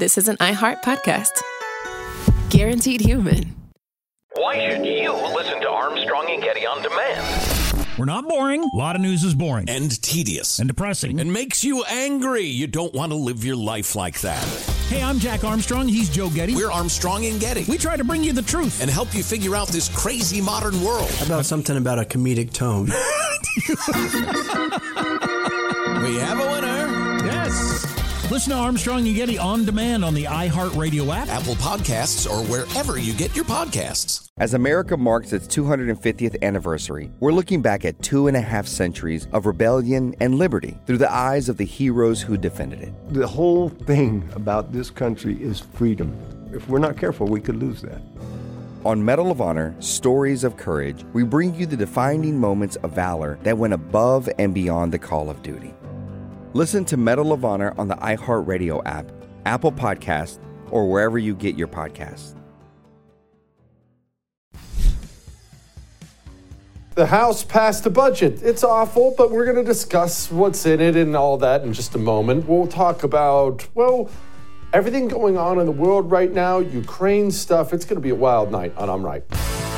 this is an iHeart podcast. Guaranteed human. Why should you listen to Armstrong and Getty on demand? We're not boring. A lot of news is boring. And tedious. And depressing. And makes you angry. You don't want to live your life like that. Hey, I'm Jack Armstrong. He's Joe Getty. We're Armstrong and Getty. We try to bring you the truth. And help you figure out this crazy modern world. How about something about a comedic tone? We have a winner. Yes. Listen to Armstrong and Getty on demand on the iHeartRadio app, Apple Podcasts, or wherever you get your podcasts. As America marks its 250th anniversary, we're looking back at 2.5 centuries of rebellion and liberty through the eyes of the heroes who defended it. The whole thing about this country is freedom. If we're not careful, we could lose that. On Medal of Honor, Stories of Courage, we bring you the defining moments of valor that went above and beyond the call of duty. Listen to Medal of Honor on the iHeartRadio app, Apple Podcasts, or wherever you get your podcasts. The House passed a budget. It's awful, but we're going to discuss what's in it and all that in just a moment. We'll talk about, well, everything going on in the world right now, Ukraine stuff. It's going to be a wild night on I'm Right.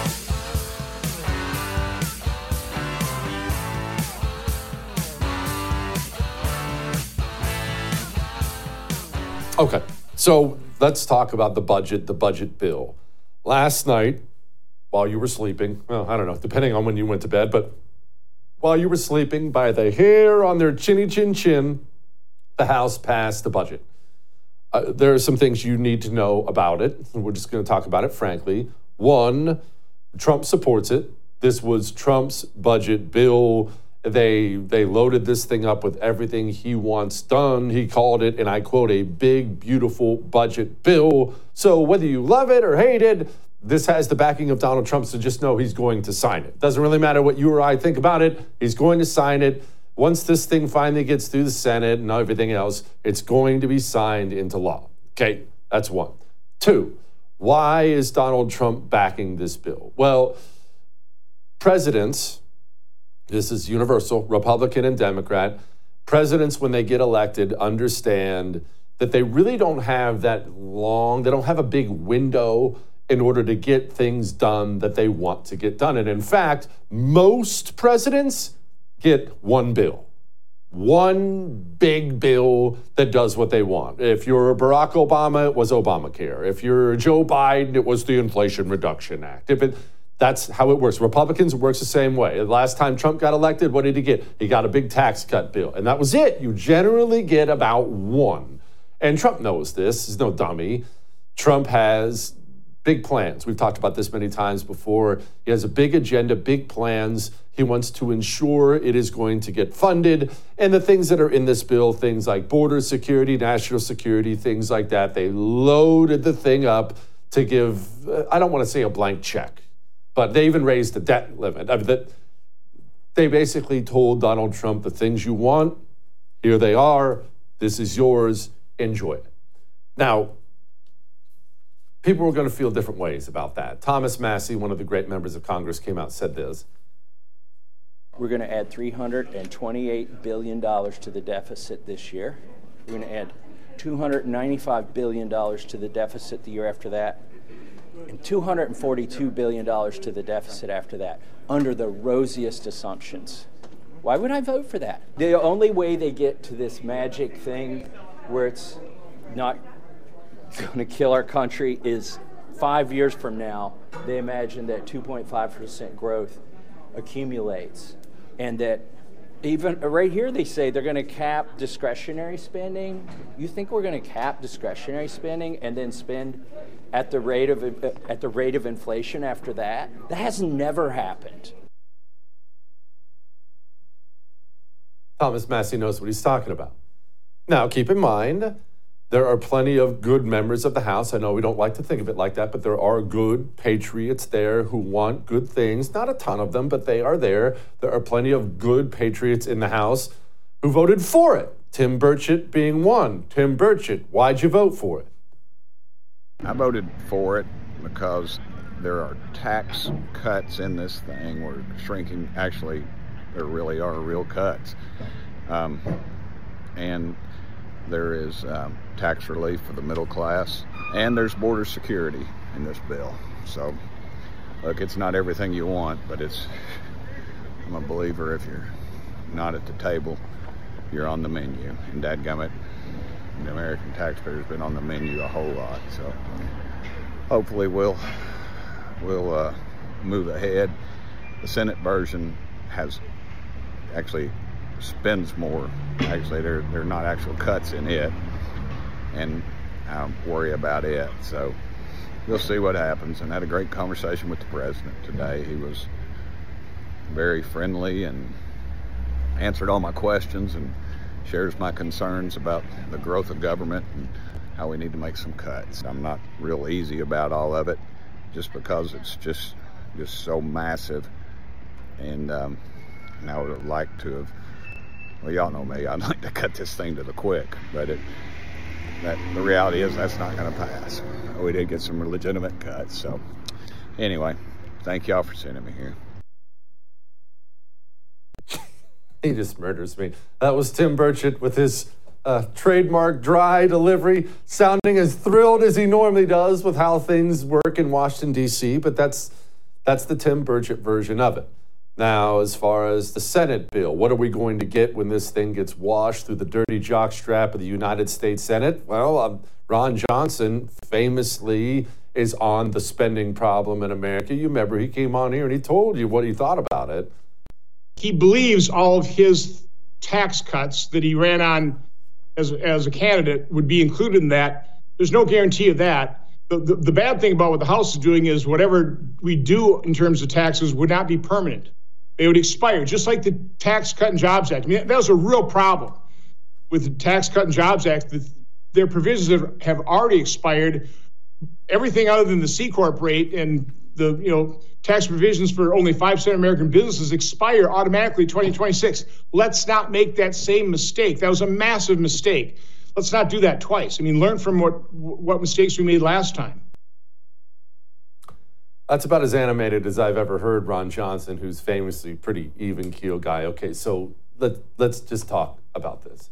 Okay, so let's talk about the budget bill. Last night, while you were sleeping, well, I don't know, depending on when you went to bed, but while you were sleeping, by the hair on their chinny chin chin, the House passed the budget. There are some things you need to know about it. We're just going to talk about it frankly. One, Trump supports it. This was Trump's budget bill. They loaded this thing up with everything he wants done. He called it, and I quote, a big, beautiful budget bill. So whether you love it or hate it, this has the backing of Donald Trump, so just know he's going to sign it. Doesn't really matter what you or I think about it. He's going to sign it. Once this thing finally gets through the Senate and everything else, it's going to be signed into law. Okay, that's one. Two, why is Donald Trump backing this bill? Well, presidents, this is universal, Republican and Democrat, presidents, when they get elected, understand that they really don't have that long, they don't have a big window in order to get things done that they want to get done. And in fact, most presidents get one bill. One big bill that does what they want. If you're Barack Obama, it was Obamacare. If you're Joe Biden, it was the Inflation Reduction Act. That's how it works. Republicans, it works the same way. The last time Trump got elected, what did he get? He got a big tax cut bill. And that was it. You generally get about one. And Trump knows this. He's no dummy. Trump has big plans. We've talked about this many times before. He has a big agenda, big plans. He wants to ensure it is going to get funded. And the things that are in this bill, things like border security, national security, things like that, they loaded the thing up to give, I don't want to say a blank check, but they even raised the debt limit. They basically told Donald Trump the things you want, here they are, this is yours, enjoy it. Now, people were going to feel different ways about that. Thomas Massie, one of the great members of Congress, came out and said this. We're going to add $328 billion to the deficit this year. We're going to add $295 billion to the deficit the year after that, and $242 billion to the deficit after that, under the rosiest assumptions. Why would I vote for that? The only way they get to this magic thing where it's not going to kill our country is 5 years from now, they imagine that 2.5% growth accumulates, and that even right here they say they're going to cap discretionary spending. You think we're going to cap discretionary spending and then spend at the rate of inflation after that? That has never happened. Thomas Massie knows what he's talking about. Now, keep in mind, there are plenty of good members of the House. I know we don't like to think of it like that, but there are good patriots there who want good things. Not a ton of them, but they are there. There are plenty of good patriots in the House who voted for it. Tim Burchett being one. Tim Burchett, why'd you vote for it? I voted for it because there are tax cuts in this thing. We're shrinking. Actually, there really are real cuts. And there is tax relief for the middle class, and there's border security in this bill. So, look, it's not everything you want, but I'm a believer if you're not at the table, you're on the menu. And dadgummit, the American taxpayer's been on the menu a whole lot. So hopefully we'll move ahead. The Senate version actually spends more. Actually, there are not actual cuts in it, and I don't worry about it. So we'll see what happens. And I had a great conversation with the president today. He was very friendly and answered all my questions and shares my concerns about the growth of government and how we need to make some cuts. I'm not real easy about all of it, just because it's just so massive. And I would like to have, well, y'all know me, I'd like to cut this thing to the quick, but the reality is that's not going to pass. We did get some legitimate cuts. So anyway, thank y'all for sending me here. He just murders me. That was Tim Burchett with his trademark dry delivery, sounding as thrilled as he normally does with how things work in Washington, D.C., but that's the Tim Burchett version of it. Now, as far as the Senate bill, what are we going to get when this thing gets washed through the dirty jockstrap of the United States Senate? Well, Ron Johnson famously is on the spending problem in America. You remember he came on here and he told you what he thought about it. He believes all of his tax cuts that he ran on as a candidate would be included in that. There's no guarantee of that. The bad thing about what the House is doing is whatever we do in terms of taxes would not be permanent. They would expire, just like the Tax Cut and Jobs Act. I mean, that was a real problem with the Tax Cut and Jobs Act. Their provisions have already expired. Everything other than the C Corp rate and the tax provisions for only 5% American businesses expire automatically 2026. Let's not make that same mistake. That was a massive mistake. Let's not do that twice. I mean, learn from what mistakes we made last time. That's about as animated as I've ever heard Ron Johnson, who's famously a pretty even-keel guy. Okay, so let's just talk about this.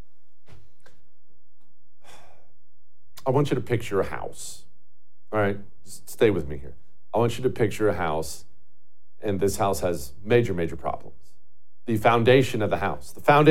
I want you to picture a house. All right, just stay with me here. I want you to picture a house, and this house has major, major problems. The foundation of the house,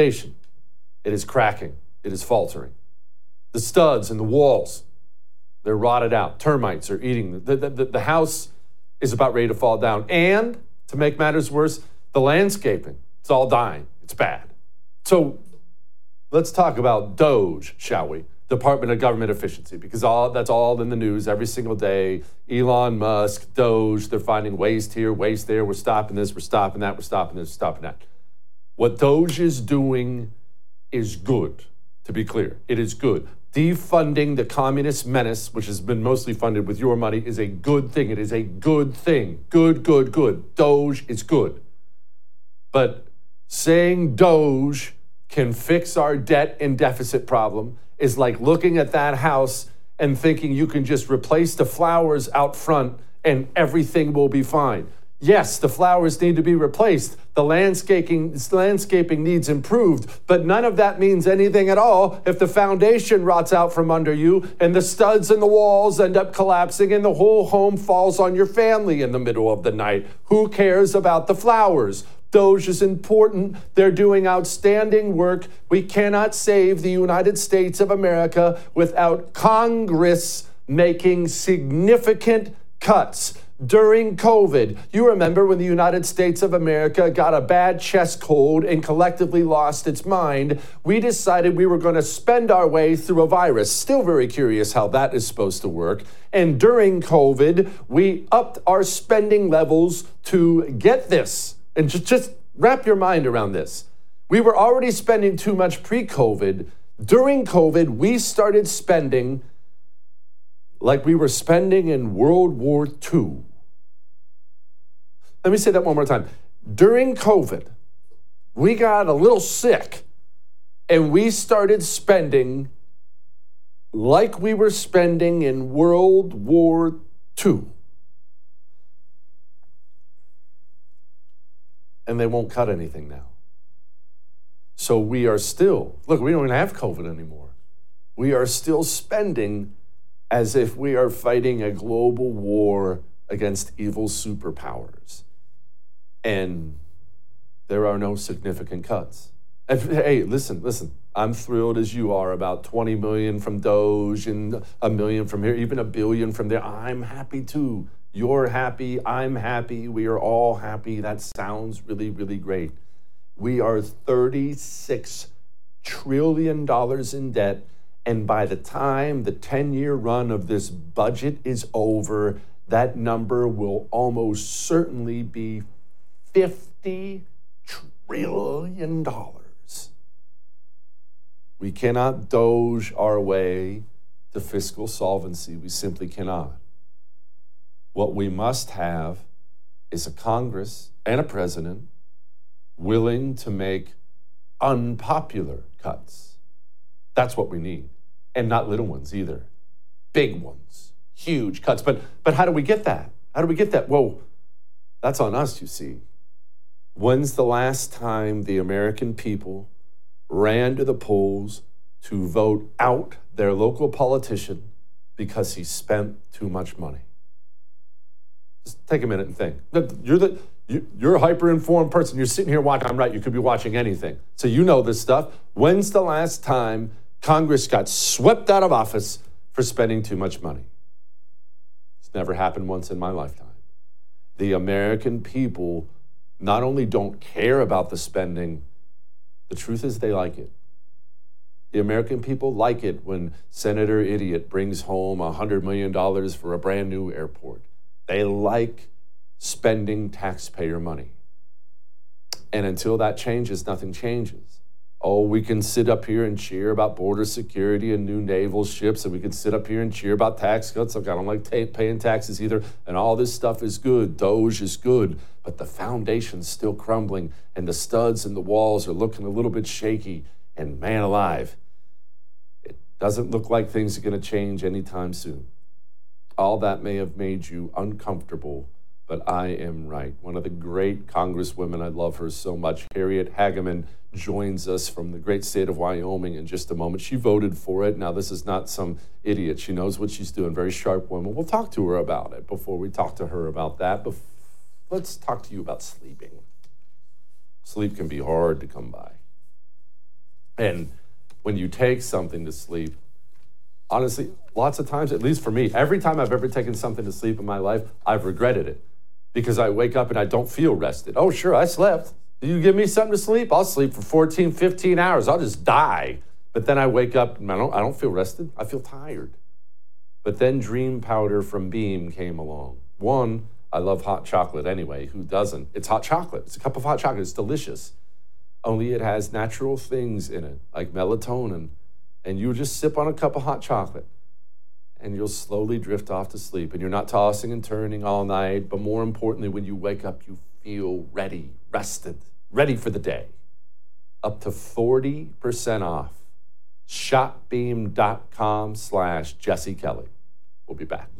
it is cracking. It is faltering. The studs and the walls, they're rotted out. Termites are eating. The house is about ready to fall down. And to make matters worse, the landscaping, it's all dying. It's bad. So let's talk about DOGE, shall we? Department of Government Efficiency, because that's all in the news every single day. Elon Musk, DOGE, they're finding waste here, waste there. We're stopping this, we're stopping that, we're stopping this, we're stopping that. What DOGE is doing is good, to be clear. It is good. Defunding the communist menace, which has been mostly funded with your money, is a good thing. It is a good thing. Good, good, good. DOGE is good. But saying DOGE can fix our debt and deficit problem is like looking at that house and thinking you can just replace the flowers out front and everything will be fine. Yes, the flowers need to be replaced. The landscaping needs improved, but none of that means anything at all if the foundation rots out from under you and the studs in the walls end up collapsing and the whole home falls on your family in the middle of the night. Who cares about the flowers? DOGE is important. They're doing outstanding work. We cannot save the United States of America without Congress making significant cuts. During COVID, you remember when the United States of America got a bad chest cold and collectively lost its mind, we decided we were going to spend our way through a virus. Still very curious how that is supposed to work. And during COVID, we upped our spending levels to get this. And just wrap your mind around this. We were already spending too much pre-COVID. During COVID, we started spending like we were spending in World War II. Let me say that one more time. During COVID, we got a little sick and we started spending like we were spending in World War II. And they won't cut anything now. So we are still, look, we don't even have COVID anymore. we are still spending as if we are fighting a global war against evil superpowers. And there are no significant cuts. And hey, listen, I'm thrilled as you are about 20 million from Doge and $1 million from here, even $1 billion from there. I'm happy too. You're happy, I'm happy, we are all happy. That sounds really, really great. We are $36 trillion in debt, and by the time the 10-year run of this budget is over, that number will almost certainly be $50 trillion. We cannot Doge our way to fiscal solvency. We simply cannot. What we must have is a Congress and a president willing to make unpopular cuts. That's what we need. And not little ones either. Big ones, huge cuts. But how do we get that? How do we get that? Well, that's on us, you see. When's the last time the American people ran to the polls to vote out their local politician because he spent too much money? Just take a minute and think. You're a hyper-informed person. You're sitting here watching. I'm right. You could be watching anything. So you know this stuff. When's the last time Congress got swept out of office for spending too much money? It's never happened once in my lifetime. The American people not only don't care about the spending, the truth is they like it. The American people like it when Senator Idiot brings home $100 million for a brand new airport. They like spending taxpayer money. And until that changes, nothing changes. Oh, we can sit up here and cheer about border security and new naval ships, and we can sit up here and cheer about tax cuts. Look, I don't like paying taxes either, and all this stuff is good. Doge is good, but the foundation's still crumbling, and the studs and the walls are looking a little bit shaky, and man alive, it doesn't look like things are going to change anytime soon. All that may have made you uncomfortable, but I am right. One of the great congresswomen, I love her so much, Harriet Hageman, joins us from the great state of Wyoming in just a moment. She voted for it. Now, this is not some idiot. She knows what she's doing. Very sharp woman. We'll talk to her about it before we talk to her about that. But let's talk to you about sleeping. Sleep can be hard to come by. And when you take something to sleep, honestly, lots of times, at least for me, every time I've ever taken something to sleep in my life, I've regretted it because I wake up and I don't feel rested. Oh, sure, I slept. You give me something to sleep, I'll sleep for 14, 15 hours. I'll just die. But then I wake up and I don't feel rested. I feel tired. But then Dream Powder from Beam came along. One, I love hot chocolate anyway. Who doesn't? It's hot chocolate. It's a cup of hot chocolate. It's delicious. Only it has natural things in it, like melatonin. And you just sip on a cup of hot chocolate and you'll slowly drift off to sleep. And you're not tossing and turning all night. But more importantly, when you wake up, you feel ready, rested, ready for the day. Up to 40% off. Shopbeam.com/Jesse Kelly. We'll be back.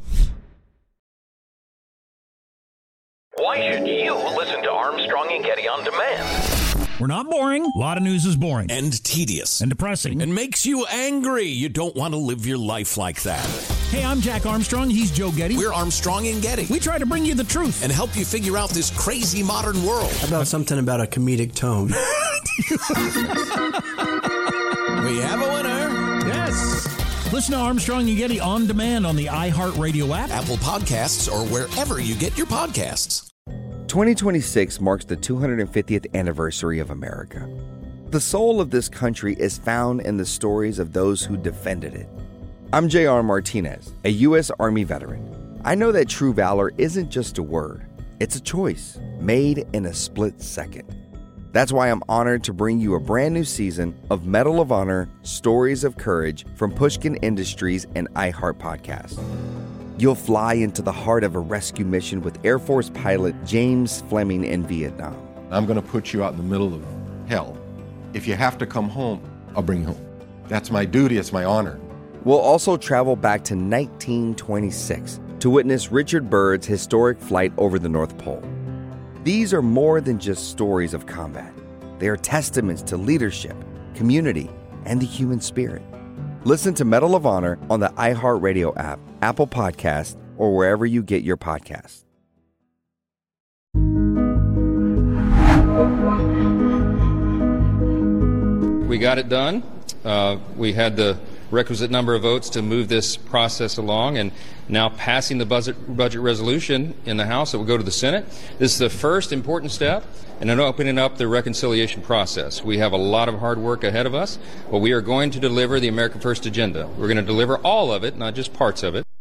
Why should you listen to Armstrong and Getty on demand? We're not boring. A lot of news is boring. And tedious. And depressing. And makes you angry. You don't want to live your life like that. Hey, I'm Jack Armstrong. He's Joe Getty. We're Armstrong and Getty. We try to bring you the truth. And help you figure out this crazy modern world. How about something about a comedic tone? We have a winner. Yes. Listen to Armstrong and Getty on demand on the iHeartRadio app, Apple Podcasts, or wherever you get your podcasts. 2026 marks the 250th anniversary of America. The soul of this country is found in the stories of those who defended it. I'm J.R. Martinez, a U.S. Army veteran. I know that true valor isn't just a word. It's a choice made in a split second. That's why I'm honored to bring you a brand new season of Medal of Honor Stories of Courage from Pushkin Industries and iHeart Podcast. You'll fly into the heart of a rescue mission with Air Force pilot James Fleming in Vietnam. I'm going to put you out in the middle of hell. If you have to come home, I'll bring you home. That's my duty. It's my honor. We'll also travel back to 1926 to witness Richard Byrd's historic flight over the North Pole. These are more than just stories of combat. They are testaments to leadership, community, and the human spirit. Listen to Medal of Honor on the iHeartRadio app, Apple Podcasts, or wherever you get your podcasts. We got it done. We had the requisite number of votes to move this process along, and now passing the budget resolution in the House that will go to the Senate. This is the first important step in opening up the reconciliation process. We have a lot of hard work ahead of us, but we are going to deliver the America First agenda. We're going to deliver all of it, not just parts of it.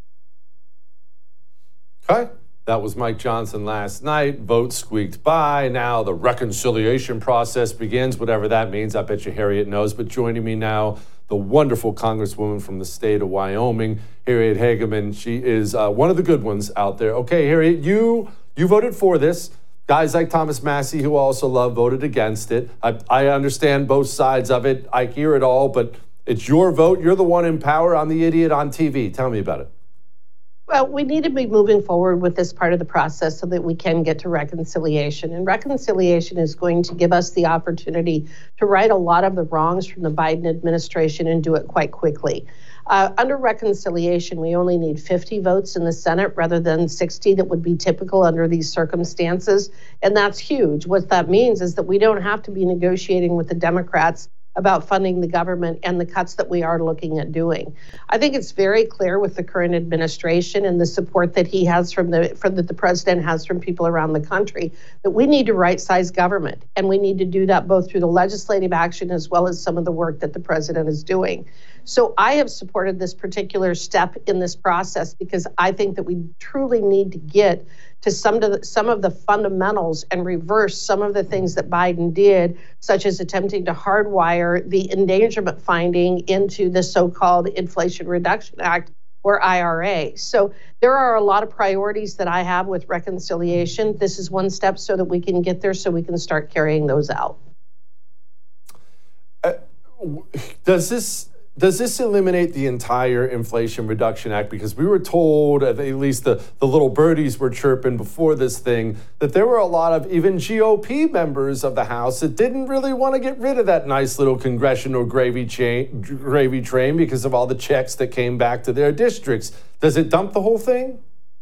Okay. That was Mike Johnson last night. Votes squeaked by. Now the reconciliation process begins, whatever that means. I bet you Harriet knows. But joining me now, the wonderful Congresswoman from the state of Wyoming, Harriet Hageman. She is one of the good ones out there. Okay, Harriet, you voted for this. Guys like Thomas Massie, who I also love, voted against it. I understand both sides of it. I hear it all, but it's your vote. You're the one in power. I'm the idiot on TV. Tell me about it. Well, we need to be moving forward with this part of the process so that we can get to reconciliation. And reconciliation is going to give us the opportunity to right a lot of the wrongs from the Biden administration and do it quite quickly. Under reconciliation, we only need 50 votes in the Senate rather than 60 that would be typical under these circumstances. And that's huge. What that means is that we don't have to be negotiating with the Democrats about funding the government and the cuts that we are looking at doing. I think it's very clear with the current administration and the support that he has that the president has from people around the country that we need to right-size government. And we need to do that both through the legislative action as well as some of the work that the president is doing. So I have supported this particular step in this process because I think that we truly need to get to some of the fundamentals and reverse some of the things that Biden did, such as attempting to hardwire the endangerment finding into the so-called Inflation Reduction Act or IRA. So there are a lot of priorities that I have with reconciliation. This is one step so that we can get there so we can start carrying those out. Does this eliminate the entire Inflation Reduction Act? Because we were told, at least the little birdies were chirping before this thing, that there were a lot of even GOP members of the House that didn't really want to get rid of that nice little congressional gravy train because of all the checks that came back to their districts. Does it dump the whole thing?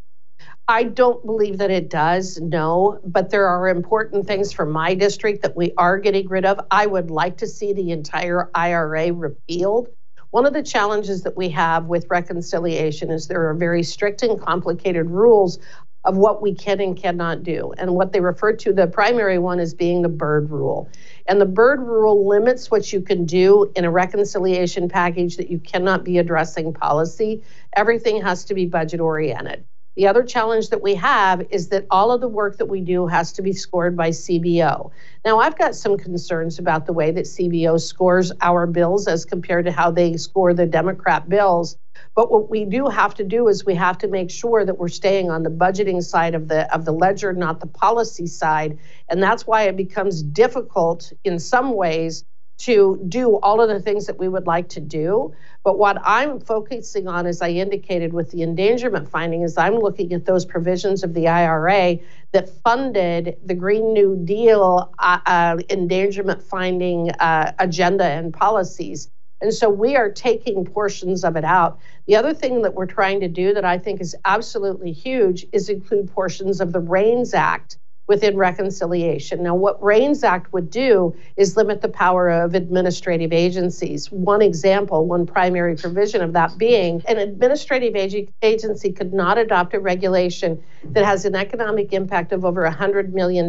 I don't believe that it does, no, but there are important things for my district that we are getting rid of. I would like to see the entire IRA repealed. One of the challenges that we have with reconciliation is there are very strict and complicated rules of what we can and cannot do. And what they refer to, the primary one, is being the Byrd Rule. And the Byrd Rule limits what you can do in a reconciliation package that you cannot be addressing policy. Everything has to be budget oriented. The other challenge that we have is that all of the work that we do has to be scored by CBO. Now, I've got some concerns about the way that CBO scores our bills as compared to how they score the Democrat bills. But what we do have to do is we have to make sure that we're staying on the budgeting side of the ledger, not the policy side. And that's why it becomes difficult in some ways to do all of the things that we would like to do. But what I'm focusing on, as I indicated with the endangerment finding, is I'm looking at those provisions of the IRA that funded the Green New Deal endangerment finding agenda and policies. And so we are taking portions of it out. The other thing that we're trying to do that I think is absolutely huge is include portions of the REINS Act within reconciliation. Now, what REINS Act would do is limit the power of administrative agencies. One example, one primary provision of that being an administrative agency could not adopt a regulation that has an economic impact of over $100 million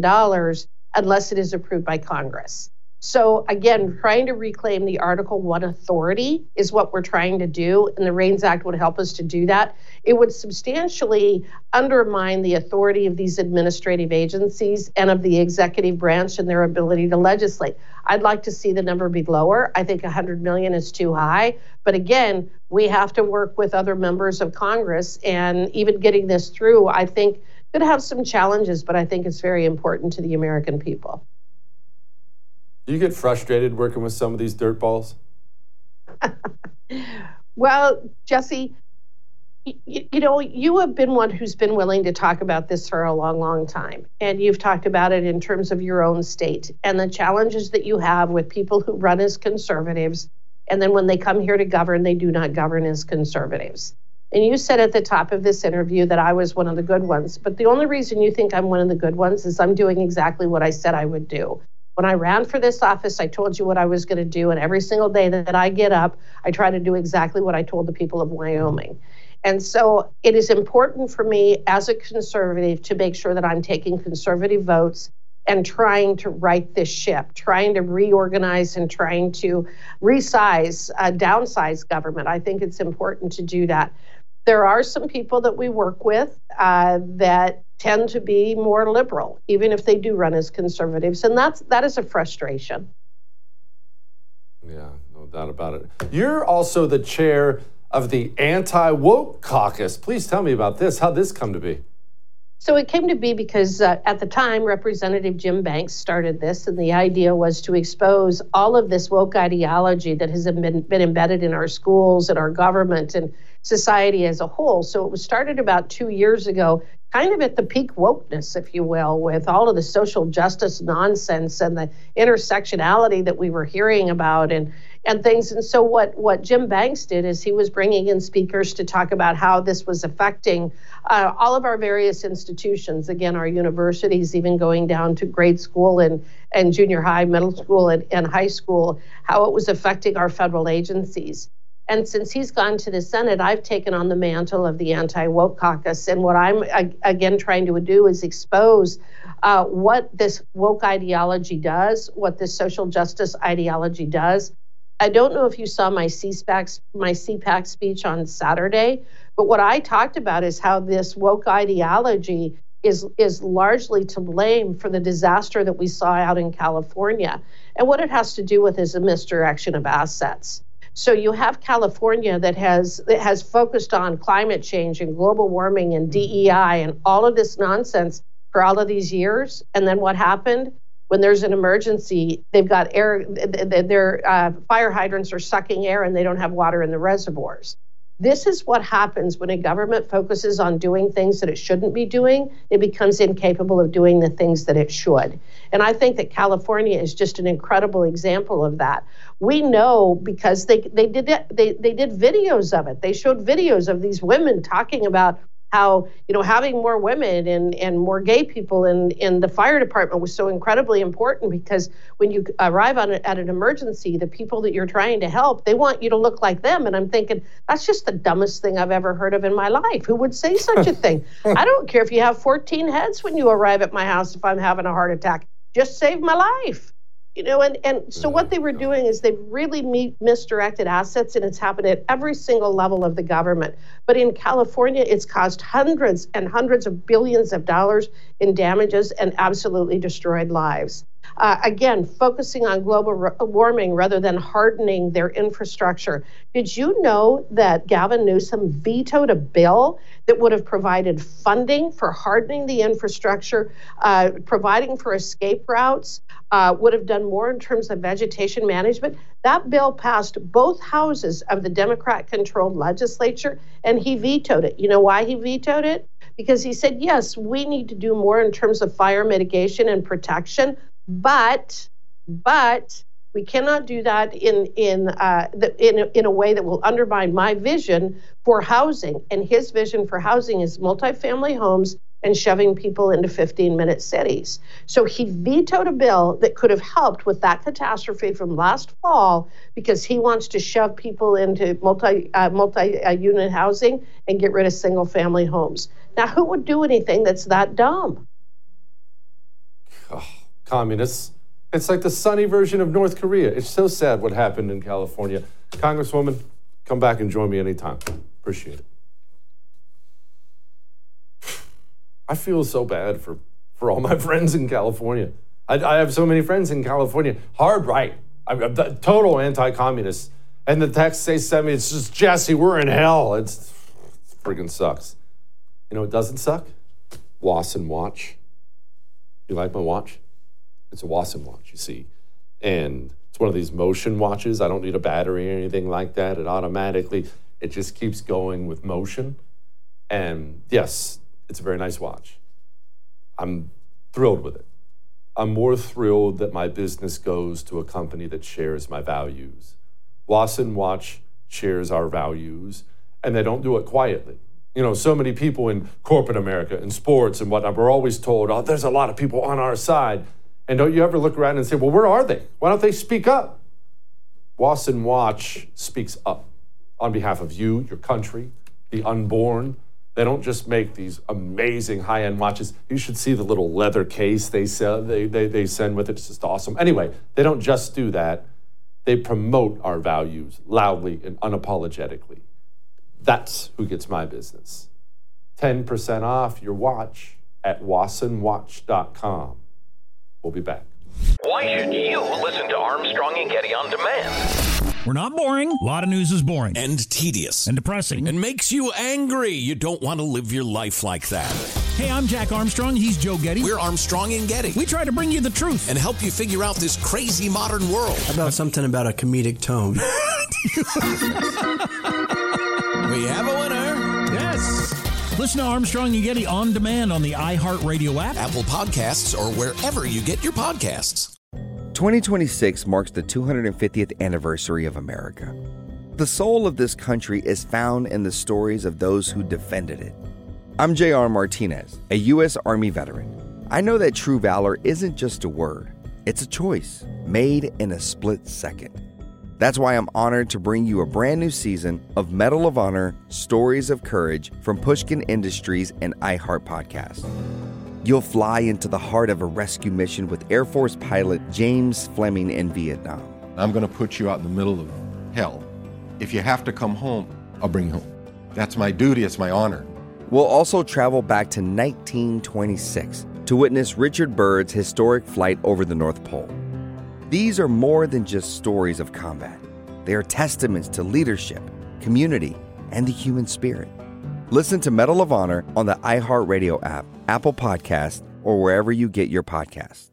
unless it is approved by Congress. So again, trying to reclaim the Article 1 authority is what we're trying to do, and the REINS Act would help us to do that. It would substantially undermine the authority of these administrative agencies and of the executive branch and their ability to legislate. I'd like to see the number be lower. I think 100 million is too high. But again, we have to work with other members of Congress, and even getting this through, I think, could have some challenges, but I think it's very important to the American people. Do you get frustrated working with some of these dirtballs? Well, Jesse, you know, you have been one who's been willing to talk about this for a long, long time. And you've talked about it in terms of your own state and the challenges that you have with people who run as conservatives And then when they come here to govern, they do not govern as conservatives. And you said at the top of this interview that I was one of the good ones. But the only reason you think I'm one of the good ones is I'm doing exactly what I said I would do. When I ran for this office, I told you what I was going to do. And every single day that I get up, I try to do exactly what I told the people of Wyoming. And so it is important for me as a conservative to make sure that I'm taking conservative votes and trying to right this ship, trying to reorganize and trying to resize, downsize government. I think it's important to do that. There are some people that we work with that tend to be more liberal, even if they do run as conservatives. And that is a frustration. Yeah, no doubt about it. You're also the chair of the Anti-Woke Caucus. Please tell me about this. How'd this come to be? So it came to be because at the time, Representative Jim Banks started this, and the idea was to expose all of this woke ideology that has been embedded in our schools and our government and society as a whole. So it was started about 2 years ago, kind of at the peak wokeness, if you will, with all of the social justice nonsense and the intersectionality that we were hearing about and things. And so what Jim Banks did is he was bringing in speakers to talk about how this was affecting all of our various institutions, again, our universities, even going down to grade school and junior high, middle school, and high school, how it was affecting our federal agencies. And since he's gone to the Senate, I've taken on the mantle of the Anti-Woke Caucus. And what I'm, again, trying to do is expose what this woke ideology does, what this social justice ideology does. I don't know if you saw my CPAC speech on Saturday, but what I talked about is how this woke ideology is largely to blame for the disaster that we saw out in California. And what it has to do with is a misdirection of assets. So you have California that has focused on climate change and global warming and DEI and all of this nonsense for all of these years. And then what happened? When there's an emergency, they've got air, their fire hydrants are sucking air and they don't have water in the reservoirs. This is what happens when a government focuses on doing things that it shouldn't be doing. It becomes incapable of doing the things that it should. And I think that California is just an incredible example of that. We know because they did videos of it. They showed videos of these women talking about how, having more women and more gay people in the fire department was so incredibly important, because when you arrive at an emergency, the people that you're trying to help, they want you to look like them. And I'm thinking, that's just the dumbest thing I've ever heard of in my life. Who would say such a thing? I don't care if you have 14 heads when you arrive at my house if I'm having a heart attack. Just save my life. And so what they were doing is they've really misdirected assets, and it's happened at every single level of the government. But in California, it's caused hundreds and hundreds of billions of dollars in damages and absolutely destroyed lives. Again, focusing on global warming rather than hardening their infrastructure. Did you know that Gavin Newsom vetoed a bill that would have provided funding for hardening the infrastructure, providing for escape routes, would have done more in terms of vegetation management? That bill passed both houses of the Democrat-controlled legislature, and he vetoed it. You know why he vetoed it? Because he said, yes, we need to do more in terms of fire mitigation and protection, but we cannot do that in a way that will undermine my vision for housing. And his vision for housing is multifamily homes and shoving people into 15-minute cities. So he vetoed a bill that could have helped with that catastrophe from last fall, because he wants to shove people into multi-unit housing and get rid of single-family homes. Now, who would do anything that's that dumb? Oh, communists. It's like the sunny version of North Korea. It's so sad what happened in California. Congresswoman, come back and join me anytime. Appreciate it. I feel so bad for all my friends in California. I have so many friends in California. Hard right. I'm total anti-communist. And the text they sent me, it's just, Jesse, we're in hell. It friggin' sucks. You know, it doesn't suck? Wasson watch. You like my watch? It's a Wasson watch, you see. And it's one of these motion watches. I don't need a battery or anything like that. It just keeps going with motion. And yes, it's a very nice watch. I'm thrilled with it. I'm more thrilled that my business goes to a company that shares my values. Wasson Watch shares our values, and they don't do it quietly. You know, so many people in corporate America, in sports and whatnot, we're always told, oh, there's a lot of people on our side. And don't you ever look around and say, well, where are they? Why don't they speak up? Wasson Watch speaks up on behalf of you, your country, the unborn. They don't just make these amazing high-end watches. You should see the little leather case they sell. They send with it. It's just awesome. Anyway, they don't just do that. They promote our values loudly and unapologetically. That's who gets my business. 10% off your watch at wassonwatch.com. We'll be back. Why should you listen to Armstrong and Getty on demand? We're not boring. A lot of news is boring. And tedious. And depressing. And makes you angry. You don't want to live your life like that. Hey, I'm Jack Armstrong. He's Joe Getty. We're Armstrong and Getty. We try to bring you the truth. And help you figure out this crazy modern world. How about something about a comedic tone? We have a winner. Yes. Listen to Armstrong and Getty on demand on the iHeartRadio app, Apple Podcasts, or wherever you get your podcasts. 2026 marks the 250th anniversary of America. The soul of this country is found in the stories of those who defended it. I'm J.R. Martinez, a U.S. Army veteran. I know that true valor isn't just a word. It's a choice made in a split second. That's why I'm honored to bring you a brand new season of Medal of Honor Stories of Courage from Pushkin Industries and iHeart Podcast. You'll fly into the heart of a rescue mission with Air Force pilot James Fleming in Vietnam. I'm going to put you out in the middle of hell. If you have to come home, I'll bring you home. That's my duty. It's my honor. We'll also travel back to 1926 to witness Richard Byrd's historic flight over the North Pole. These are more than just stories of combat. They are testaments to leadership, community, and the human spirit. Listen to Medal of Honor on the iHeartRadio app, Apple Podcasts, or wherever you get your podcasts.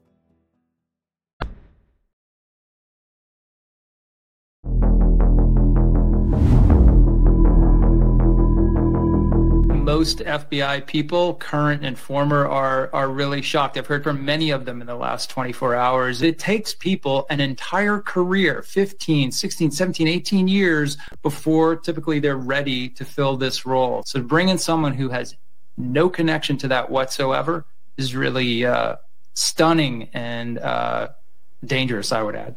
Most FBI people, current and former, are really shocked. I've heard from many of them in the last 24 hours. It takes people an entire career, 15, 16, 17, 18 years before typically they're ready to fill this role. So to bring in someone who has no connection to that whatsoever is really stunning and dangerous, I would add.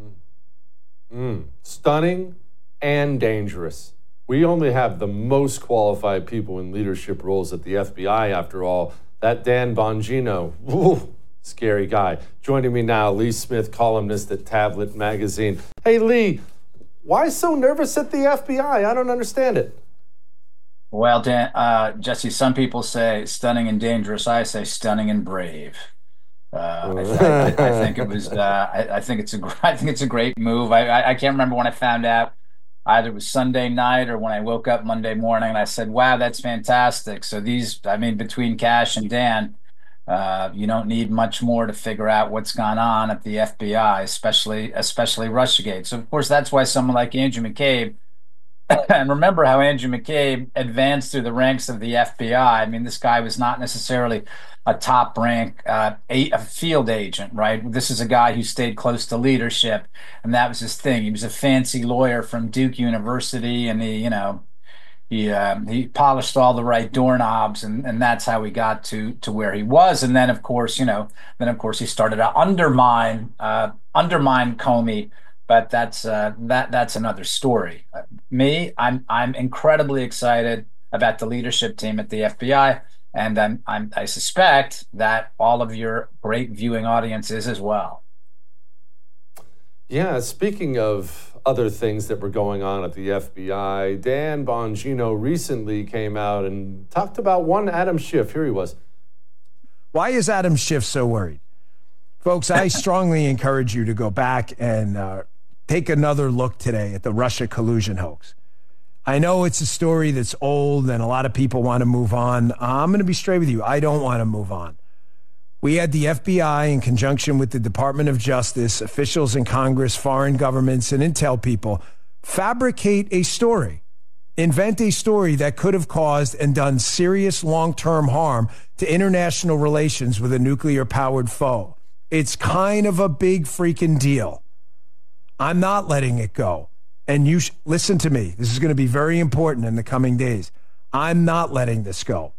Stunning and dangerous. We only have the most qualified people in leadership roles at the FBI, after all. That Dan Bongino, scary guy. Joining me now, Lee Smith, columnist at Tablet Magazine. Hey, Lee, why so nervous at the FBI? I don't understand it. Well, Dan, Jesse, some people say stunning and dangerous. I say stunning and brave. I think it was. I think it's a great move. I can't remember when I found out. Either it was Sunday night or when I woke up Monday morning, and I said, wow, that's fantastic. So between Cash and Dan, you don't need much more to figure out what's gone on at the FBI, especially Russiagate. So, of course, that's why someone like Andrew McCabe, and remember how Andrew McCabe advanced through the ranks of the FBI. I mean, this guy was not necessarily a top rank a field agent, right? This is a guy who stayed close to leadership, and that was his thing. He was a fancy lawyer from Duke University, and he polished all the right doorknobs, and that's how he got to where he was. And then of course he started to undermine Comey, but that's another story. I'm incredibly excited about the leadership team at the FBI. And I suspect that all of your great viewing audience is as well. Yeah, speaking of other things that were going on at the FBI, Dan Bongino recently came out and talked about one Adam Schiff. Here he was. Why is Adam Schiff so worried? Folks, I strongly encourage you to go back and take another look today at the Russia collusion hoax. I know it's a story that's old and a lot of people want to move on. I'm going to be straight with you. I don't want to move on. We had the FBI in conjunction with the Department of Justice, officials in Congress, foreign governments, and intel people fabricate a story, invent a story that could have caused and done serious long-term harm to international relations with a nuclear-powered foe. It's kind of a big freaking deal. I'm not letting it go. And listen to me. This is going to be very important in the coming days. I'm not letting this go.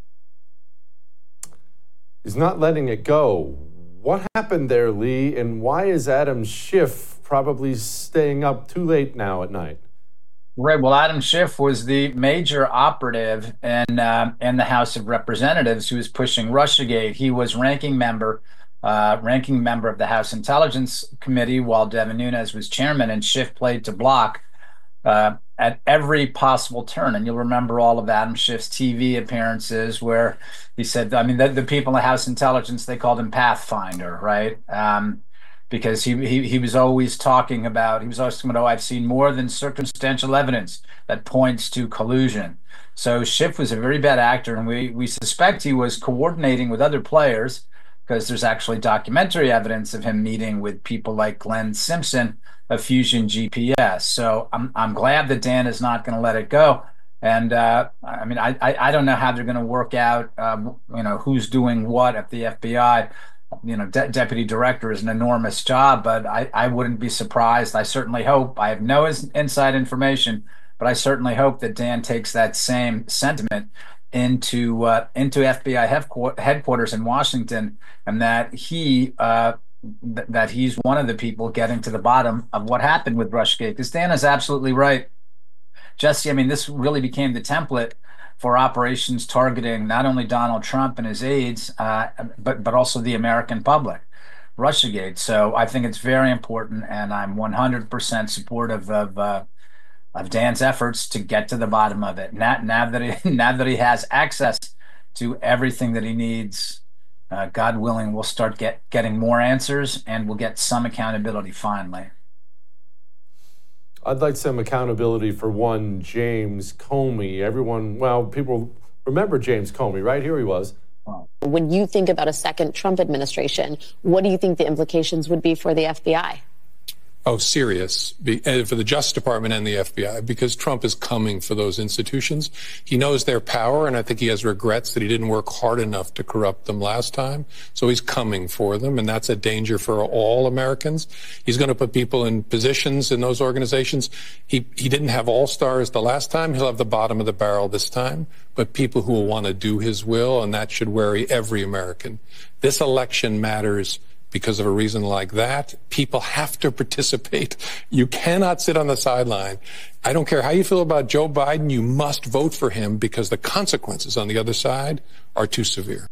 He's not letting it go. What happened there, Lee, and why is Adam Schiff probably staying up too late now at night? Right. Well, Adam Schiff was the major operative in the House of Representatives who was pushing Russiagate. He was ranking member of the House Intelligence Committee while Devin Nunes was chairman, and Schiff played to block at every possible turn. And you'll remember all of Adam Schiff's TV appearances where he said, I mean, the people in the House Intelligence, they called him Pathfinder, right? Because he was always talking about, oh, I've seen more than circumstantial evidence that points to collusion. So Schiff was a very bad actor, and we suspect he was coordinating with other players because there's actually documentary evidence of him meeting with people like Glenn Simpson of Fusion GPS. So I'm glad that Dan is not going to let it go. And I mean, I don't know how they're going to work out, who's doing what at the FBI. Deputy director is an enormous job, but I wouldn't be surprised. I certainly hope, I have no inside information, but I certainly hope that Dan takes that same sentiment into FBI headquarters in Washington, and that he's one of the people getting to the bottom of what happened with Russiagate. Because Dan is absolutely right, Jesse. I mean, this really became the template for operations targeting not only Donald Trump and his aides, but also the American public, Russiagate. So I think it's very important, and I'm 100% supportive of Dan's efforts to get to the bottom of it. Now that he has access to everything that he needs, God willing, we'll start getting more answers, and we'll get some accountability finally. I'd like some accountability for one James Comey. People remember James Comey, right? Here he was. When you think about a second Trump administration, what do you think the implications would be for the FBI? Oh, serious, for the Justice Department and the FBI, because Trump is coming for those institutions. He knows their power, and I think he has regrets that he didn't work hard enough to corrupt them last time. So he's coming for them, and that's a danger for all Americans. He's going to put people in positions in those organizations. He didn't have all-stars the last time. He'll have the bottom of the barrel this time, but people who will want to do his will, and that should worry every American. This election matters. Because of a reason like that, people have to participate. You cannot sit on the sideline. I don't care how you feel about Joe Biden, you must vote for him because the consequences on the other side are too severe.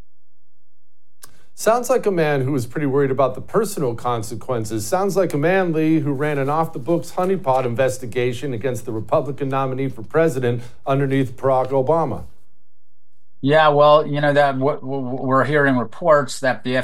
Sounds like a man who was pretty worried about the personal consequences. Sounds like a man, Lee, who ran an off-the-books honeypot investigation against the Republican nominee for president underneath Barack Obama. Yeah, well, that we're hearing reports that the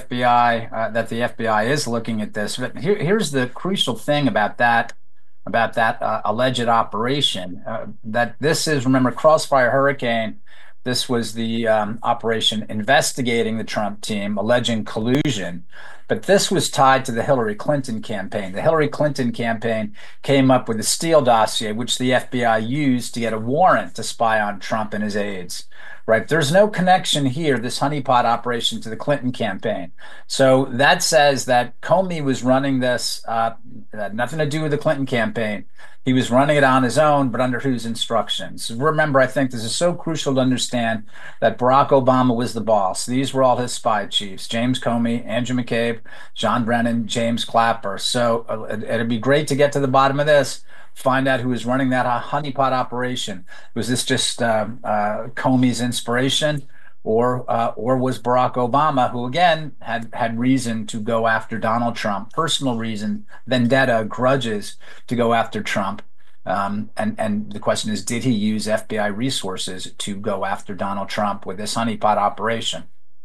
FBI is looking at this. But here's the crucial thing about that alleged operation. That this is, remember, Crossfire Hurricane. This was the operation investigating the Trump team, alleging collusion. But this was tied to the Hillary Clinton campaign. The Hillary Clinton campaign came up with a Steele dossier, which the FBI used to get a warrant to spy on Trump and his aides. Right. There's no connection here, this honeypot operation, to the Clinton campaign. So that says that Comey was running this, had nothing to do with the Clinton campaign. He was running it on his own, but under whose instructions? Remember, I think this is so crucial to understand that Barack Obama was the boss. These were all his spy chiefs: James Comey, Andrew McCabe, John Brennan, James Clapper. So it'd be great to get to the bottom of this. Find out who was running that honeypot operation. Was this just Comey's inspiration, or was Barack Obama, who again had reason to go after Donald Trump, personal reason, vendetta, grudges to go after Trump? And the question is, did he use FBI resources to go after Donald Trump with this honeypot operation?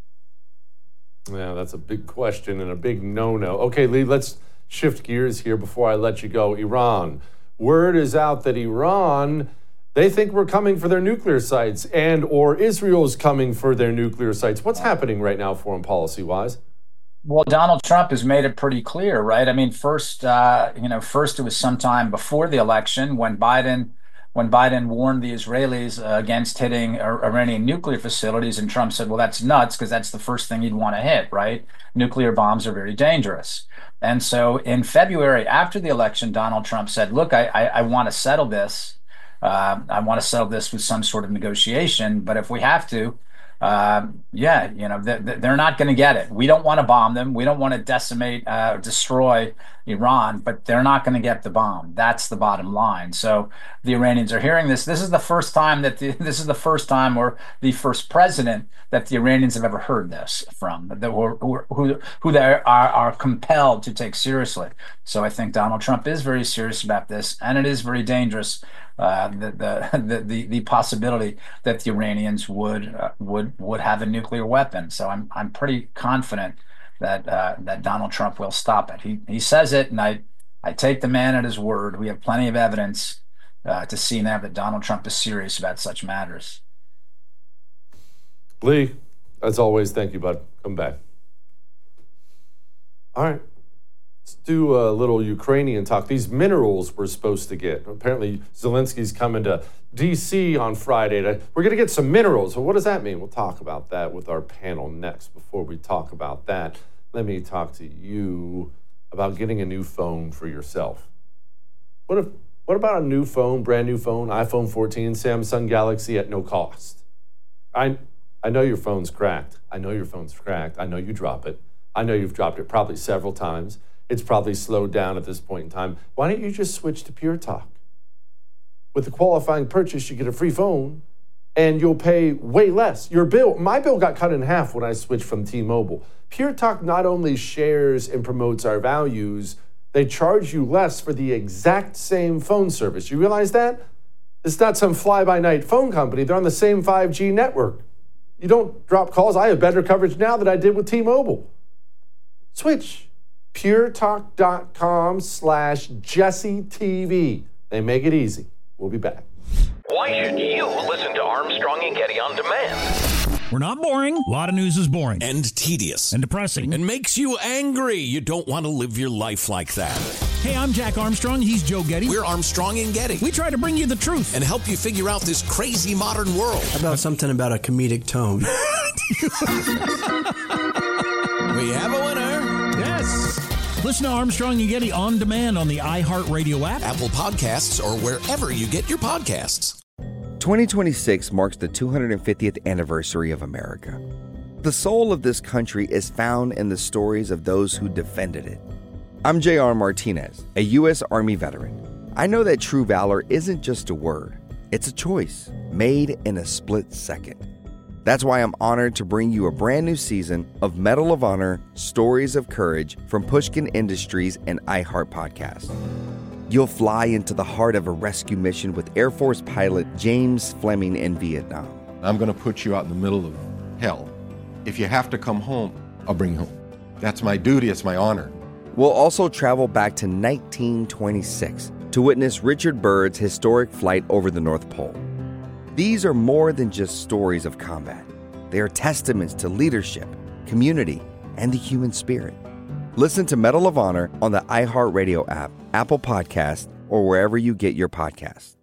Yeah, that's a big question and a big no-no. Okay, Lee, let's shift gears here before I let you go. Iran. Word is out that Iran, they think we're coming for their nuclear sites, or Israel's coming for their nuclear sites. What's happening right now, foreign policy-wise? Well, Donald Trump has made it pretty clear, right? I mean, first it was sometime before the election when Biden when Biden warned the Israelis against hitting Iranian nuclear facilities, and Trump said, well, that's nuts, because that's the first thing you'd want to hit, right? Nuclear bombs are very dangerous. And so in February, after the election, Donald Trump said, look, I want to settle this. I want to settle this with some sort of negotiation, but if we have to, they're not going to get it. We don't want to bomb them. We don't want to decimate, destroy Iran, but they're not going to get the bomb. That's the bottom line. So the Iranians are hearing this. This is the first time or the first president that the Iranians have ever heard this from, who they are compelled to take seriously. So I think Donald Trump is very serious about this, and it is very dangerous. The possibility that the Iranians would have a nuclear weapon. So I'm pretty confident that Donald Trump will stop it. He says it, and I take the man at his word. We have plenty of evidence to see now that Donald Trump is serious about such matters. Lee, as always, thank you, bud. Come back. All right. Let's do a little Ukrainian talk. These minerals we're supposed to get. Apparently, Zelensky's coming to D.C. on Friday. We're going to get some minerals. Well, what does that mean? We'll talk about that with our panel next. Before we talk about that, let me talk to you about getting a new phone for yourself. What about a new phone, brand new phone, iPhone 14, Samsung Galaxy at no cost? I know your phone's cracked. I know you drop it. I know you've dropped it probably several times. It's probably slowed down at this point in time. Why don't you just switch to Pure Talk? With the qualifying purchase, you get a free phone, and you'll pay way less. My bill got cut in half when I switched from T-Mobile. Pure Talk not only shares and promotes our values, they charge you less for the exact same phone service. You realize that? It's not some fly-by-night phone company. They're on the same 5G network. You don't drop calls. I have better coverage now than I did with T-Mobile. Switch. puretalk.com/JesseTV. They make it easy. We'll be back. Why should you listen to Armstrong and Getty on demand? We're not boring. A lot of news is boring. And tedious. And depressing. And makes you angry. You don't want to live your life like that. Hey, I'm Jack Armstrong. He's Joe Getty. We're Armstrong and Getty. We try to bring you the truth. And help you figure out this crazy modern world. How about something about a comedic tone? We have a winner. Yes. Listen to Armstrong and Getty on demand on the iHeartRadio app, Apple Podcasts, or wherever you get your podcasts. 2026 marks the 250th anniversary of America. The soul of this country is found in the stories of those who defended it. I'm J.R. Martinez, a U.S. Army veteran. I know that true valor isn't just a word. It's a choice made in a split second. That's why I'm honored to bring you a brand new season of Medal of Honor Stories of Courage from Pushkin Industries and iHeart Podcast. You'll fly into the heart of a rescue mission with Air Force pilot James Fleming in Vietnam. I'm going to put you out in the middle of hell. If you have to come home, I'll bring you home. That's my duty. It's my honor. We'll also travel back to 1926 to witness Richard Byrd's historic flight over the North Pole. These are more than just stories of combat. They are testaments to leadership, community, and the human spirit. Listen to Medal of Honor on the iHeartRadio app, Apple Podcasts, or wherever you get your podcasts.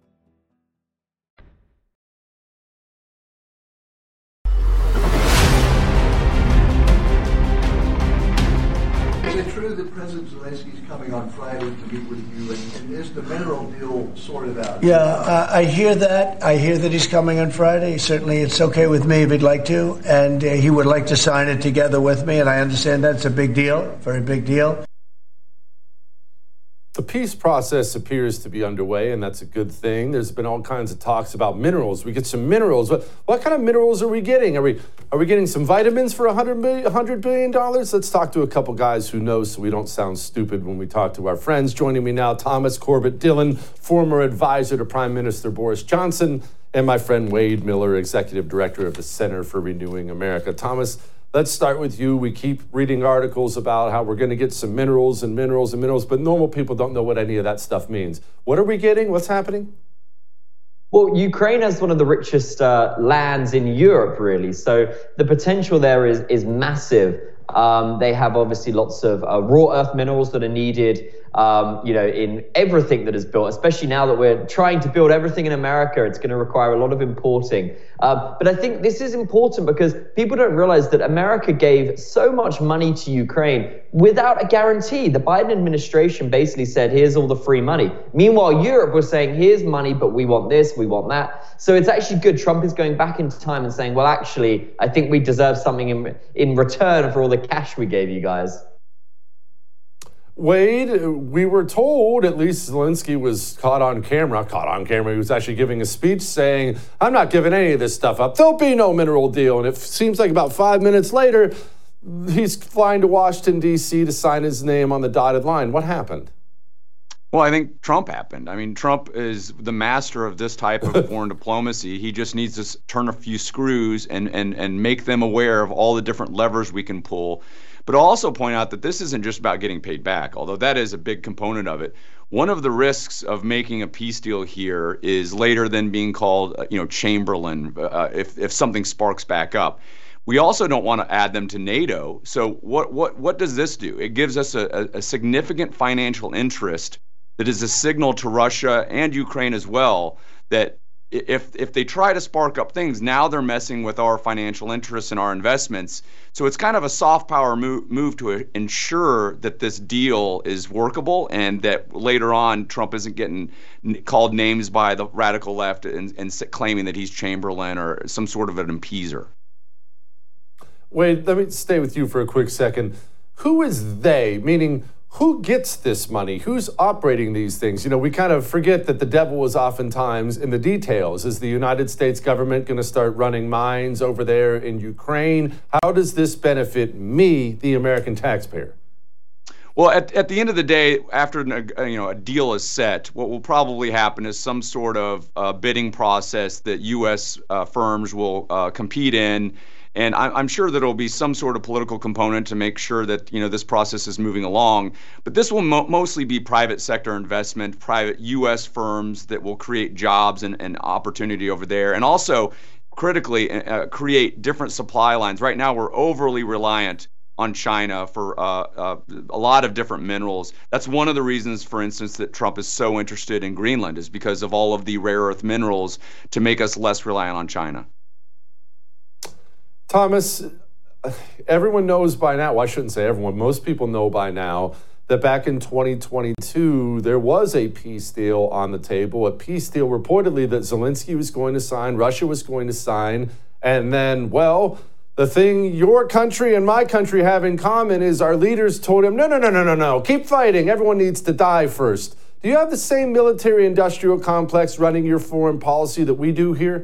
Is it true that President Zelensky is coming on Friday to meet with you, and is the mineral deal sorted out? Yeah, I hear that. I hear that he's coming on Friday. Certainly, it's okay with me if he'd like to, and he would like to sign it together with me, and I understand that's a big deal, very big deal. The peace process appears to be underway, and that's a good thing. There's been all kinds of talks about minerals. We get some minerals. What kind of minerals are we getting? Are we getting some vitamins for $100 billion? Let's talk to a couple guys who know so we don't sound stupid when we talk to our friends. Joining me now, Thomas Corbett Dillon, former advisor to Prime Minister Boris Johnson, and my friend Wade Miller, executive director of the Center for Renewing America. Thomas, let's start with you. We keep reading articles about how we're going to get some minerals, but normal people don't know what any of that stuff means. What are we getting? What's happening? Well, Ukraine has one of the richest lands in Europe, really. So the potential there is massive. They have obviously lots of raw earth minerals that are needed in everything that is built, especially now that we're trying to build everything in America. It's going to require a lot of importing. But I think this is important because people don't realize that America gave so much money to Ukraine without a guarantee. The Biden administration basically said, here's all the free money. Meanwhile, Europe was saying, here's money, but we want this, we want that. So it's actually good. Trump is going back into time and saying, well, actually, I think we deserve something in return for all the cash we gave you guys. Wade, we were told, at least Zelensky was caught on camera, he was actually giving a speech saying, I'm not giving any of this stuff up. There'll be no mineral deal. And it seems like about 5 minutes later, he's flying to Washington, D.C. to sign his name on the dotted line. What happened? Well, I think Trump happened. I mean, Trump is the master of this type of foreign diplomacy. He just needs to turn a few screws and make them aware of all the different levers we can pull. But I'll also point out that this isn't just about getting paid back, although that is a big component of it. One of the risks of making a peace deal here is later than being called, Chamberlain, if something sparks back up. We also don't want to add them to NATO. So what does this do? It gives us a significant financial interest that is a signal to Russia and Ukraine as well that if they try to spark up things, now they're messing with our financial interests and our investments. So it's kind of a soft power move to ensure that this deal is workable and that later on Trump isn't getting called names by the radical left and claiming that he's Chamberlain or some sort of an appeaser. Wade, let me stay with you for a quick second. Who is they? Meaning, who gets this money? Who's operating these things? We kind of forget that the devil is oftentimes in the details. Is the United States government going to start running mines over there in Ukraine? How does this benefit me, the American taxpayer? Well, at the end of the day, after a deal is set, what will probably happen is some sort of bidding process that U.S. Firms will compete in. And I'm sure that it'll be some sort of political component to make sure that this process is moving along. But this will mostly be private sector investment, private U.S. firms that will create jobs and opportunity over there, and also critically create different supply lines. Right now, we're overly reliant on China for a lot of different minerals. That's one of the reasons, for instance, that Trump is so interested in Greenland, is because of all of the rare earth minerals to make us less reliant on China. Thomas, everyone knows by now, well, I shouldn't say everyone, most people know by now that back in 2022, there was a peace deal on the table, a peace deal reportedly that Zelensky was going to sign, Russia was going to sign, and then, well, the thing your country and my country have in common is our leaders told him, no, keep fighting, everyone needs to die first. Do you have the same military-industrial complex running your foreign policy that we do here?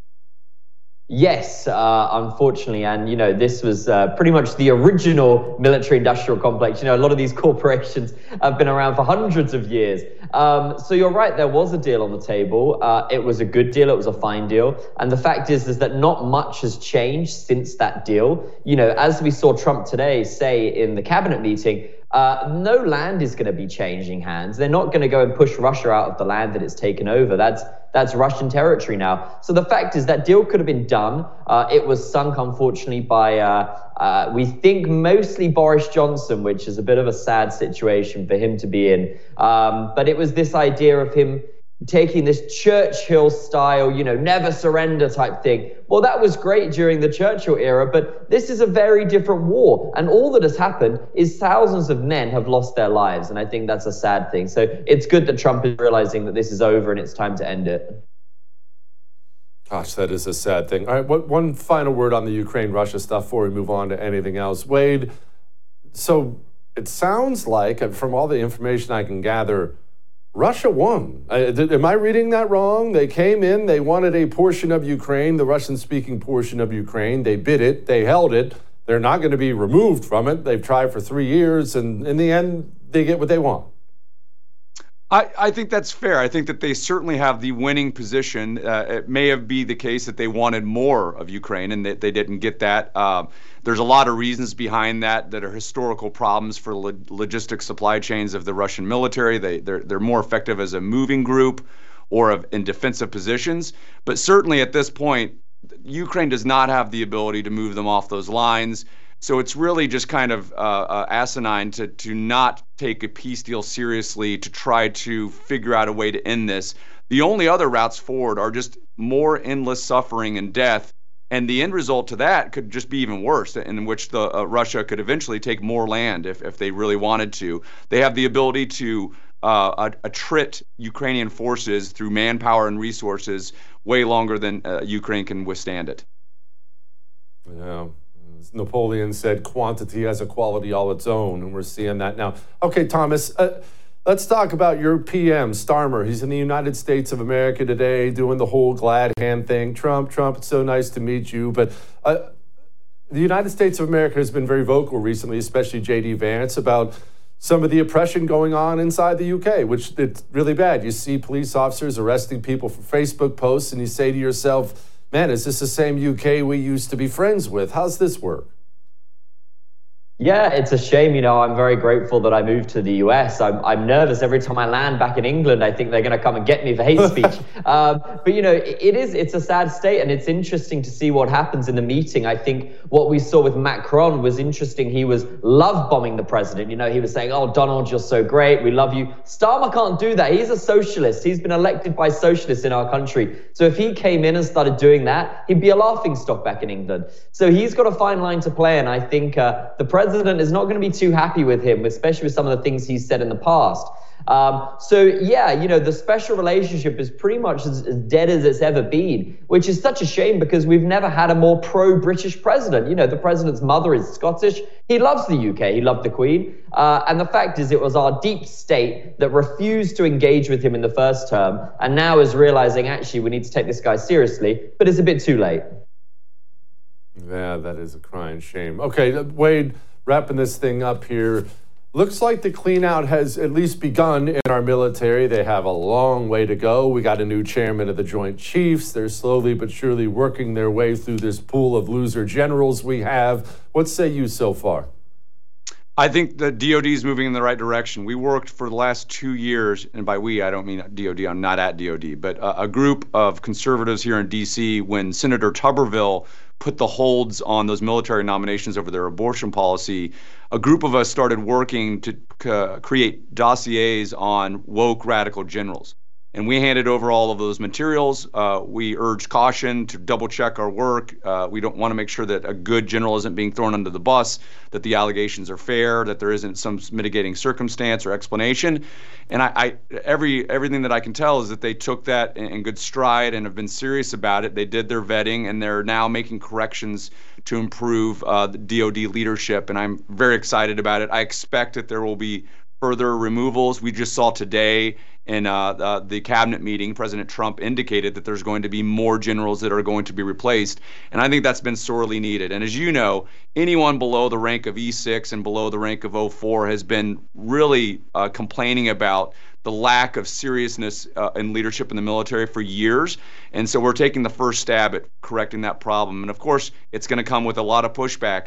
Yes, unfortunately, and this was pretty much the original military-industrial complex. A lot of these corporations have been around for hundreds of years. So you're right, there was a deal on the table. It was a good deal, it was a fine deal. And the fact is that not much has changed since that deal. As we saw Trump today say in the cabinet meeting, no land is going to be changing hands. They're not going to go and push Russia out of the land that it's taken over. That's Russian territory now. So the fact is that deal could have been done. It was sunk, unfortunately, by, we think, mostly Boris Johnson, which is a bit of a sad situation for him to be in. But it was this idea of him taking this Churchill style, never surrender type thing. Well, that was great during the Churchill era, but this is a very different war. And all that has happened is thousands of men have lost their lives. And I think that's a sad thing. So it's good that Trump is realizing that this is over and it's time to end it. Gosh, that is a sad thing. All right, one final word on the Ukraine-Russia stuff before we move on to anything else. Wade, so it sounds like, from all the information I can gather, Russia won. Am I reading that wrong? They came in, they wanted a portion of Ukraine, the Russian-speaking portion of Ukraine. They bid it, they held it. They're not going to be removed from it. They've tried for 3 years, and in the end, they get what they want. I think that's fair. I think that they certainly have the winning position. It may be the case that they wanted more of Ukraine and that they didn't get that. There's a lot of reasons behind that are historical problems for logistic supply chains of the Russian military. They're more effective as a moving group or in defensive positions. But certainly at this point, Ukraine does not have the ability to move them off those lines. So it's really just kind of asinine to not take a peace deal seriously, to try to figure out a way to end this. The only other routes forward are just more endless suffering and death. And the end result to that could just be even worse, in which the Russia could eventually take more land if they really wanted to. They have the ability to attrit Ukrainian forces through manpower and resources way longer than Ukraine can withstand it. Yeah. As Napoleon said, quantity has a quality all its own, and we're seeing that now. Okay, Thomas, let's talk about your PM, Starmer. He's in the United States of America today doing the whole glad hand thing. Trump, it's so nice to meet you. But the United States of America has been very vocal recently, especially J.D. Vance, about some of the oppression going on inside the UK, which it's really bad. You see police officers arresting people for Facebook posts, and you say to yourself, man, is this the same UK we used to be friends with? How's this work? Yeah, it's a shame. I'm very grateful that I moved to the US. I'm nervous every time I land back in England. I think they're going to come and get me for hate speech. But it's a sad state, and it's interesting to see what happens in the meeting. I think what we saw with Macron was interesting. He was love bombing the president. He was saying, "Oh, Donald, you're so great. We love you." Starmer can't do that. He's a socialist. He's been elected by socialists in our country. So if he came in and started doing that, he'd be a laughingstock back in England. So he's got a fine line to play, and I think the president is not going to be too happy with him, especially with some of the things he's said in the past. The special relationship is pretty much as dead as it's ever been, which is such a shame because we've never had a more pro-British president. The president's mother is Scottish. He loves the UK. He loved the Queen. And the fact is, it was our deep state that refused to engage with him in the first term, and now is realizing, actually, we need to take this guy seriously, but it's a bit too late. Yeah, that is a crying shame. Okay, Wade, wrapping this thing up here. Looks like the clean out has at least begun in our military. They have a long way to go. We got a new chairman of the Joint Chiefs. They're slowly but surely working their way through this pool of loser generals we have. What say you so far? I think the DOD is moving in the right direction. We worked for the last 2 years, and by we, I don't mean DOD, I'm not at DOD, but a group of conservatives here in D.C. when Senator Tuberville put the holds on those military nominations over their abortion policy, a group of us started working to create dossiers on woke radical generals. And we handed over all of those materials. We urged caution to double check our work. We don't want to make sure that a good general isn't being thrown under the bus, that the allegations are fair, that there isn't some mitigating circumstance or explanation. And everything that I can tell is that they took that in good stride and have been serious about it. They did their vetting, and they're now making corrections to improve the DOD leadership. And I'm very excited about it. I expect that there will be further removals. We just saw today in the cabinet meeting, President Trump indicated that there's going to be more generals that are going to be replaced. And I think that's been sorely needed. And as you know, anyone below the rank of E6 and below the rank of 04 has been really complaining about the lack of seriousness in leadership in the military for years. And so we're taking the first stab at correcting that problem. And of course, it's going to come with a lot of pushback.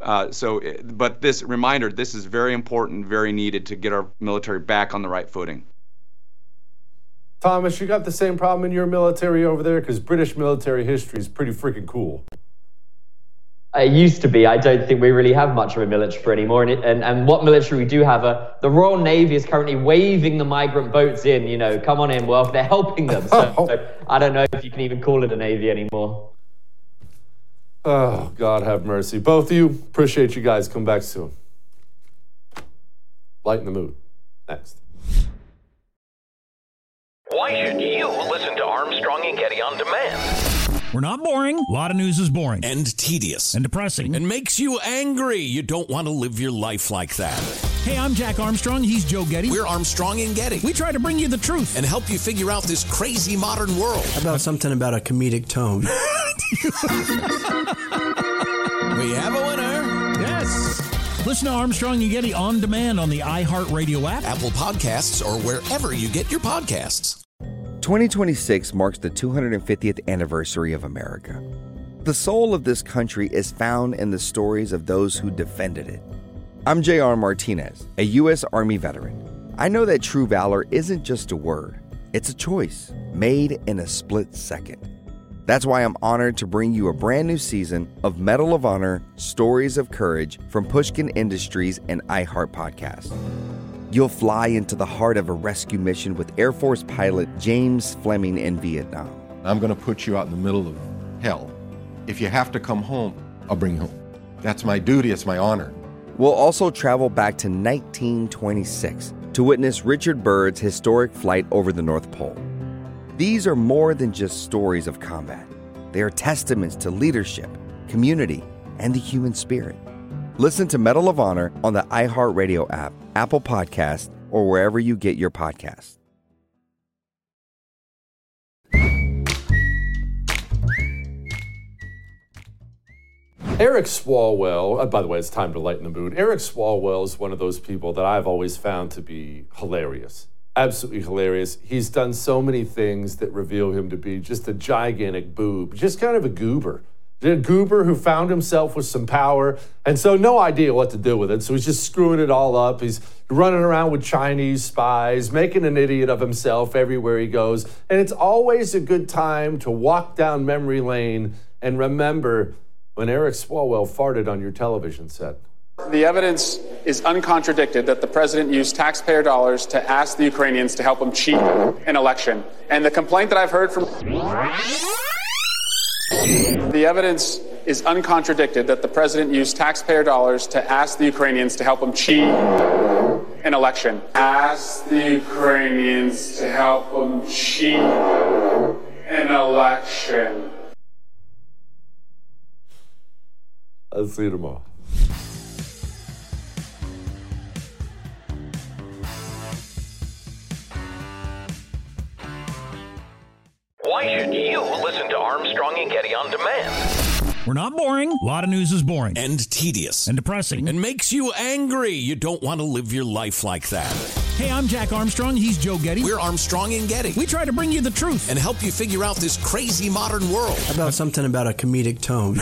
But this reminder, this is very important, very needed to get our military back on the right footing. Thomas, you got the same problem in your military over there? Because British military history is pretty freaking cool. It used to be. I don't think we really have much of a military anymore. And what military we do have, the Royal Navy is currently waving the migrant boats in, come on in. Well, they're helping them. So I don't know if you can even call it a Navy anymore. Oh, God have mercy. Both of you, appreciate you guys. Come back soon. Lighten the mood. Next. Why should you listen to Armstrong and Getty on demand? We're not boring. A lot of news is boring. And tedious. And depressing. And makes you angry. You don't want to live your life like that. Hey, I'm Jack Armstrong. He's Joe Getty. We're Armstrong and Getty. We try to bring you the truth. And help you figure out this crazy modern world. How about something about a comedic tone? We have a winner. Yes. Listen to Armstrong and Getty on demand on the iHeartRadio app, Apple Podcasts, or wherever you get your podcasts. 2026 marks the 250th anniversary of America. The soul of this country is found in the stories of those who defended it. I'm J.R. Martinez, a U.S. Army veteran. I know that true valor isn't just a word. It's a choice made in a split second. That's why I'm honored to bring you a brand new season of Medal of Honor Stories of Courage from Pushkin Industries and iHeart Podcast. You'll fly into the heart of a rescue mission with Air Force pilot James Fleming in Vietnam. I'm going to put you out in the middle of hell. If you have to come home, I'll bring you home. That's my duty. It's my honor. We'll also travel back to 1926 to witness Richard Byrd's historic flight over the North Pole. These are more than just stories of combat. They are testaments to leadership, community, and the human spirit. Listen to Medal of Honor on the iHeartRadio app, Apple Podcast, or wherever you get your podcasts. Eric Swalwell, by the way, it's time to lighten the mood. Eric Swalwell is one of those people that I've always found to be hilarious. Absolutely hilarious. He's done so many things that reveal him to be just a gigantic boob, just kind of a goober. A goober who found himself with some power and so no idea what to do with it. So he's just screwing it all up. He's running around with Chinese spies, making an idiot of himself everywhere he goes. And it's always a good time to walk down memory lane and remember when Eric Swalwell farted on your television set. The evidence is uncontradicted that the president used taxpayer dollars to ask the Ukrainians to help him cheat an election. And the complaint that I've heard from... The evidence is uncontradicted that the president used taxpayer dollars to ask the Ukrainians to help him cheat an election. Ask the Ukrainians to help him cheat an election. I'll see you tomorrow. Why should you listen to Armstrong and Getty on demand? We're not boring. A lot of news is boring. And tedious. And depressing. And makes you angry. You don't want to live your life like that. Hey, I'm Jack Armstrong. He's Joe Getty. We're Armstrong and Getty. We try to bring you the truth. And help you figure out this crazy modern world. How about something about a comedic tone?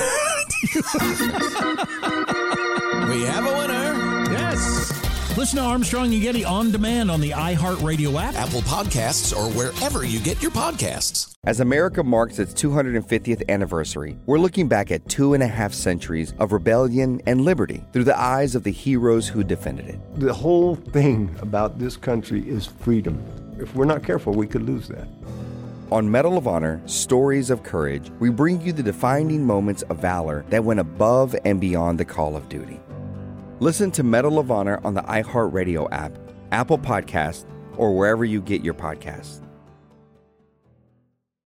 We have a winner. Yes. Listen to Armstrong and Getty on demand on the iHeartRadio app, Apple Podcasts, or wherever you get your podcasts. As America marks its 250th anniversary, we're looking back at 2.5 centuries of rebellion and liberty through the eyes of the heroes who defended it. The whole thing about this country is freedom. If we're not careful, we could lose that. On Medal of Honor, Stories of Courage, we bring you the defining moments of valor that went above and beyond the call of duty. Listen to Medal of Honor on the iHeartRadio app, Apple Podcast, or wherever you get your podcasts.